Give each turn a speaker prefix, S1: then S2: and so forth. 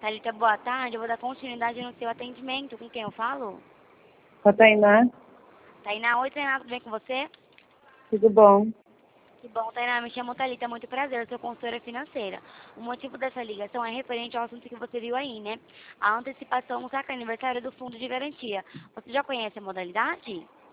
S1: Thalita, boa tarde. Eu vou dar continuidade no seu atendimento. Com quem eu falo?
S2: Com a Tainá,
S1: Tainá, oi, Tainá, tudo bem com você?
S2: tudo bom?
S1: Que bom, Tainá, me chamo Thalita, muito prazer, eu sou consultora financeira. O motivo dessa ligação é referente ao assunto que você viu aí, né? A antecipação no saque aniversário do fundo de garantia. Você já conhece a modalidade?